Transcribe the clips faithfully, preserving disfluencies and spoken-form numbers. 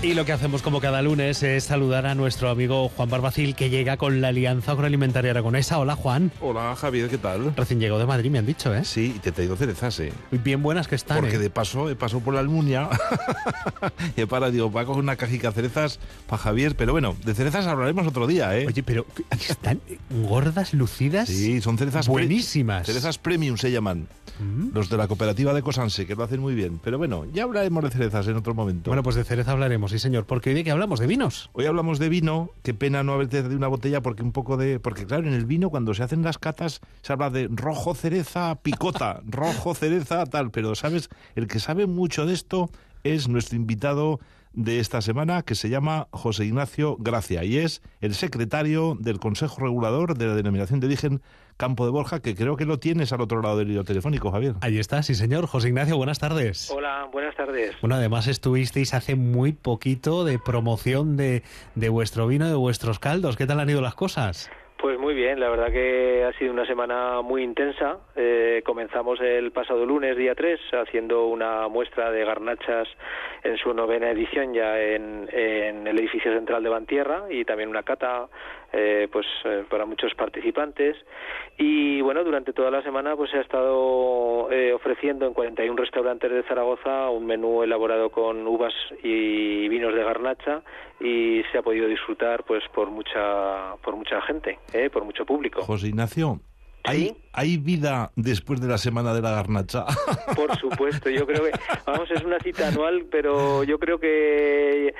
Y lo que hacemos como cada lunes es saludar a nuestro amigo Juan Barbacil, que llega con la Alianza Agroalimentaria Aragonesa. Hola, Juan. Hola, Javier, ¿qué tal? Recién llegado de Madrid, me han dicho, ¿eh? Sí, y te he traído cerezas, ¿eh? Bien buenas que están, Porque ¿eh? de paso he pasado por la Almunia y he parado, digo, va a coger una cajica de cerezas para Javier. Pero bueno, de cerezas hablaremos otro día, ¿eh? Oye, pero están gordas, lucidas. Sí, son cerezas buenísimas. Pre cerezas premium se llaman. ¿Mm? Los de la cooperativa de Cosanse, que lo hacen muy bien. Pero bueno, ya hablaremos de cerezas en otro momento. Bueno, pues de cereza hablaremos, sí señor. Porque hoy de qué hablamos, de vinos. Hoy hablamos de vino. Qué pena no haberte de una botella, porque un poco de... Porque claro, en el vino cuando se hacen las catas se habla de rojo, cereza, picota, rojo, cereza, tal. Pero, ¿sabes? El que sabe mucho de esto es nuestro invitado de esta semana, que se llama José Ignacio Gracia, y es el secretario del Consejo Regulador de la Denominación de Origen Campo de Borja, que creo que lo tienes al otro lado del hilo telefónico, Javier. Ahí está, sí señor. José Ignacio, buenas tardes. Hola, buenas tardes. Bueno, además estuvisteis hace muy poquito de promoción de, de vuestro vino, de vuestros caldos. ¿Qué tal han ido las cosas? Pues muy bien, la verdad que ha sido una semana muy intensa. Eh, comenzamos el pasado lunes, día tres, haciendo una muestra de garnachas en su novena edición ya en, en el edificio central de Bantierra, y también una cata eh, pues eh, para muchos participantes. Y bueno, durante toda la semana pues se ha estado eh, ofreciendo en cuarenta y un restaurantes de Zaragoza un menú elaborado con uvas y vinos de garnacha, y se ha podido disfrutar pues por mucha por mucha gente, ¿eh? Por mucho público. José Ignacio, ¿hay, ¿Sí? ¿hay vida después de la semana de la garnacha? Por supuesto, yo creo que, vamos, es una cita anual, pero yo creo que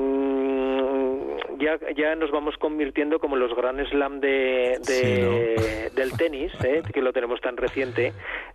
mmm, ya ya nos vamos convirtiendo como los Grand Slam de, de sí, ¿no? del tenis, ¿eh? Que lo tenemos tan reciente,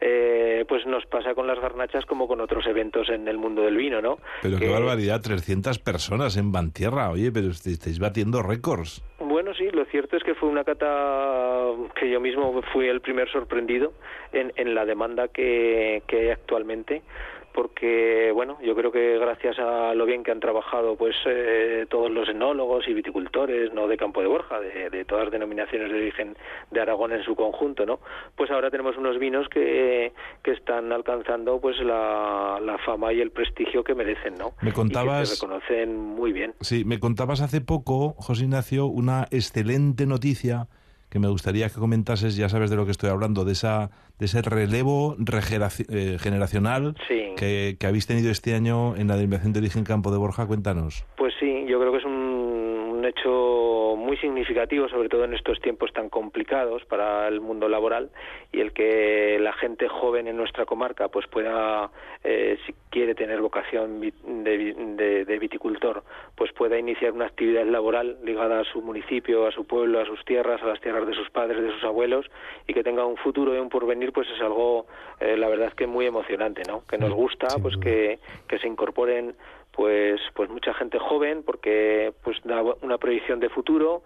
eh, pues nos pasa con las garnachas como con otros eventos en el mundo del vino, ¿no? Pero que... qué barbaridad, trescientas personas en Bantierra, oye, pero estáis batiendo récords. Bueno, sí, lo cierto es que fue una cata que yo mismo fui el primer sorprendido en, en la demanda que, que hay actualmente, porque, bueno, yo creo que gracias a lo bien que han trabajado pues eh, todos los enólogos y viticultores, no de Campo de Borja, de, de todas las denominaciones de origen de Aragón en su conjunto, ¿no? Pues ahora tenemos unos vinos que, que están alcanzando pues la, la fama y el prestigio que merecen, ¿no? Me contabas... Y que se reconocen muy bien. Sí, me contabas hace poco, José Ignacio, una excelente noticia que me gustaría que comentases, ya sabes de lo que estoy hablando, de esa de ese relevo eh, generacional sí. que, que habéis tenido este año en la Denominación de Origen Campo de Borja. Cuéntanos. Pues sí, yo creo que es un, un hecho muy significativo, sobre todo en estos tiempos tan complicados para el mundo laboral, y el que la gente joven en nuestra comarca pues pueda, eh, si quiere tener vocación de, de, de viticultor, pues pueda iniciar una actividad laboral ligada a su municipio, a su pueblo, a sus tierras, a las tierras de sus padres, de sus abuelos, y que tenga un futuro y un porvenir, pues es algo, eh, la verdad es que muy emocionante, ¿no? Que nos gusta, pues que, que se incorporen pues pues mucha gente joven, porque pues da una proyección de futuro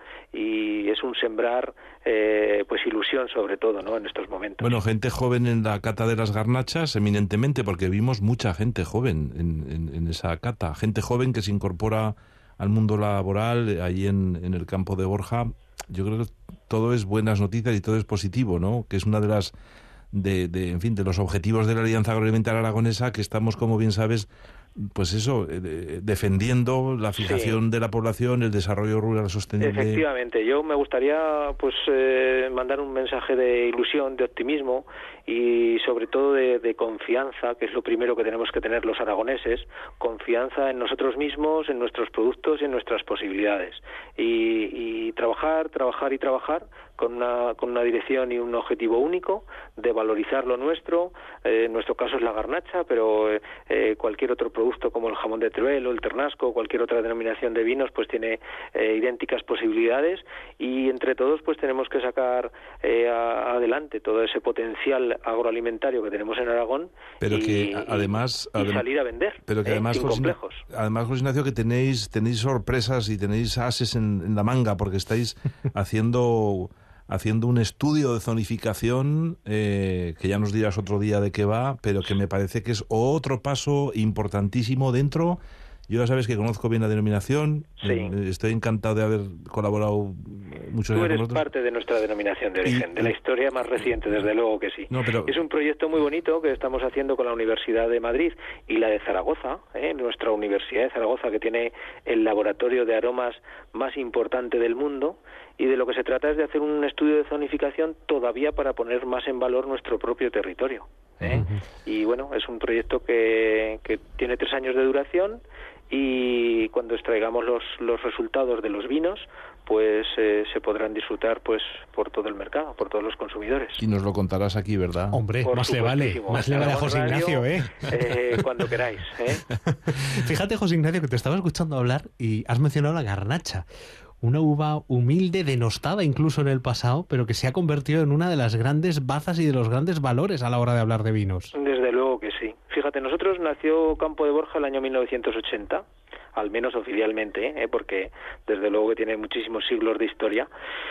y es un sembrar eh, pues ilusión, sobre todo, ¿no? En estos momentos. Bueno, gente joven en la cata de las garnachas, eminentemente, porque vimos mucha gente joven en, en, en esa cata, gente joven que se incorpora al mundo laboral allí en, en el Campo de Borja. Yo creo que todo es buenas noticias y todo es positivo, ¿no? Que es una de las de, de en fin, de los objetivos de la Alianza Agroalimentaria Aragonesa, que estamos, como bien sabes, pues eso, eh, defendiendo la fijación sí. de la población, el desarrollo rural sostenible. Efectivamente, yo me gustaría pues eh, mandar un mensaje de ilusión, de optimismo y sobre todo de, de confianza, que es lo primero que tenemos que tener los aragoneses, confianza en nosotros mismos, en nuestros productos y en nuestras posibilidades. Y, y trabajar, trabajar y trabajar con una, con una dirección y un objetivo único de valorizar lo nuestro. Eh, en nuestro caso es la garnacha, pero eh, cualquier otro producto como el jamón de Teruel o el ternasco, cualquier otra denominación de vinos, pues tiene eh, idénticas posibilidades, y entre todos pues tenemos que sacar eh, a, adelante todo ese potencial agroalimentario que tenemos en Aragón, pero y, que además y, y salir a vender, pero que eh, además, sin José, complejos. Además, José Ignacio, que tenéis tenéis sorpresas y tenéis ases en, en la manga, porque estáis haciendo haciendo un estudio de zonificación eh, que ya nos dirás otro día de qué va, pero que me parece que es otro paso importantísimo dentro. Yo ya sabes que conozco bien la denominación, sí. eh, estoy encantado de haber colaborado muchos Tú años eres con nosotros. parte de nuestra denominación de origen, Y- de la historia más reciente, desde luego que sí. No, pero- Es un proyecto muy bonito que estamos haciendo con la Universidad de Madrid y la de Zaragoza, ¿eh? Nuestra Universidad de Zaragoza, que tiene el laboratorio de aromas más importante del mundo, y de lo que se trata es de hacer un estudio de zonificación todavía para poner más en valor nuestro propio territorio, ¿eh? Ujú. Y bueno, es un proyecto que, que tiene tres años de duración, y cuando extraigamos los, los resultados de los vinos, pues eh, se podrán disfrutar pues por todo el mercado, por todos los consumidores. Y nos lo contarás aquí, ¿verdad? Hombre, Por más le vale, supuestísimo. más le vale a Aragón José Radio, Ignacio, ¿eh? eh, cuando queráis, ¿eh? Fíjate, José Ignacio, que te estaba escuchando hablar y has mencionado la garnacha. Una uva humilde, denostada incluso en el pasado, pero que se ha convertido en una de las grandes bazas y de los grandes valores a la hora de hablar de vinos. Desde luego que sí. Fíjate, nosotros nació Campo de Borja el año mil novecientos ochenta, al menos oficialmente, ¿eh? Porque desde luego que tiene muchísimos siglos de historia.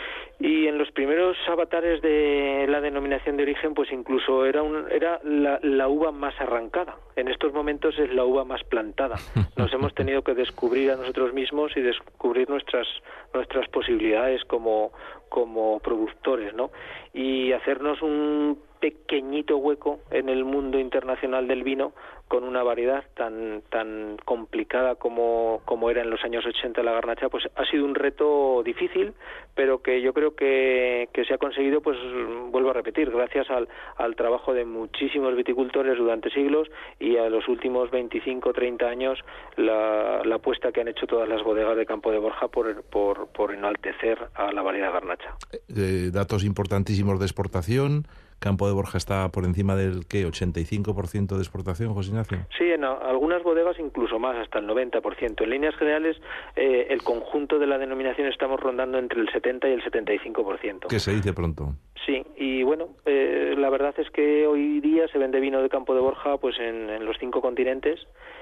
Y en los primeros avatares de la denominación de origen, pues incluso era un, era la, la uva más arrancada. En estos momentos es la uva más plantada. Nos hemos tenido que descubrir a nosotros mismos y descubrir nuestras nuestras posibilidades como como productores, ¿no? Y hacernos un pequeñito hueco en el mundo internacional del vino con una variedad tan tan complicada como como era en los años ochenta la garnacha, pues ha sido un reto difícil, pero que yo creo que, que se ha conseguido, pues vuelvo a repetir, gracias al, al trabajo de muchísimos viticultores durante siglos y a los últimos veinticinco, treinta años la, la apuesta que han hecho todas las bodegas de Campo de Borja por, por, por enaltecer a la variedad garnacha. Eh, datos importantísimos de exportación. Campo de Borja está por encima del, ¿qué? ochenta y cinco por ciento de exportación, José Ignacio. Sí, en a- algunas bodegas incluso más, hasta el noventa por ciento. En líneas generales, eh, el conjunto de la denominación estamos rondando entre el setenta y el setenta y cinco por ciento. Que se dice pronto. Sí, y bueno, eh, la verdad es que hoy día se vende vino de Campo de Borja pues en, en los cinco continentes,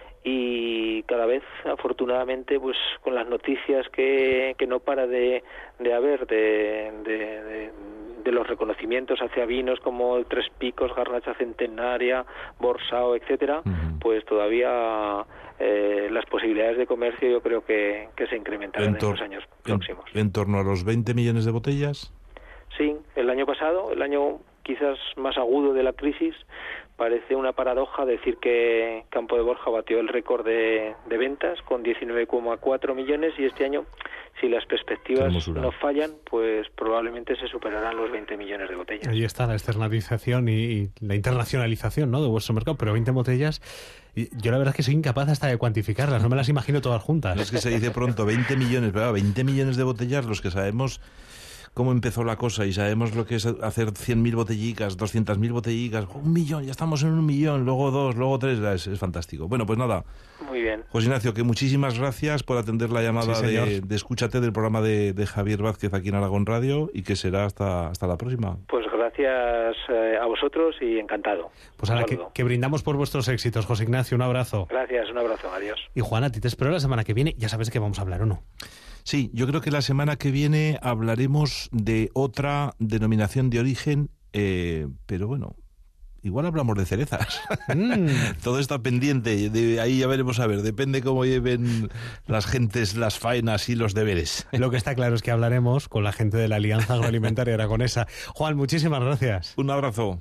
y cada vez, afortunadamente, pues con las noticias que, que no para de, de haber de, de, de, de los reconocimientos hacia vinos como el Tres Picos, Garnacha Centenaria, Borsao, etcétera, Ujú. pues todavía eh, las posibilidades de comercio yo creo que, que se incrementarán en, tor- los años en- próximos. en torno a los veinte millones de botellas. Sí, el año pasado, el año quizás más agudo de la crisis, parece una paradoja decir que Campo de Borja batió el récord de, de ventas con diecinueve coma cuatro millones, y este año, si las perspectivas Hermosura. no fallan, pues probablemente se superarán los veinte millones de botellas. Ahí está la externalización y, y la internacionalización, ¿no?, de vuestro mercado, pero veinte botellas, y yo la verdad es que soy incapaz hasta de cuantificarlas, no me las imagino todas juntas. Es que se dice pronto veinte millones, pero veinte millones de botellas, los que sabemos cómo empezó la cosa y sabemos lo que es hacer cien mil botellicas, doscientas mil botellicas, un millón, ya estamos en un millón, luego dos, luego tres, es, es fantástico. Bueno, pues nada, Muy bien. José Ignacio, que muchísimas gracias por atender la llamada Sí, señor. de, de Escúchate del programa de, de Javier Vázquez aquí en Aragón Radio, y que será hasta, hasta la próxima. Pues gracias eh, a vosotros y encantado. Pues Un ahora que, saludo. que brindamos por vuestros éxitos, José Ignacio, un abrazo. Gracias, un abrazo, adiós. Y Juan, a ti te espero la semana que viene, ya sabes que vamos a hablar, ¿o no? Sí, yo creo que la semana que viene hablaremos de otra denominación de origen, eh, pero bueno, igual hablamos de cerezas. Mm. Todo está pendiente, de ahí ya veremos a ver, depende cómo lleven las gentes las faenas y los deberes. Lo que está claro es que hablaremos con la gente de la Alianza Agroalimentaria Aragonesa. Juan, muchísimas gracias. Un abrazo.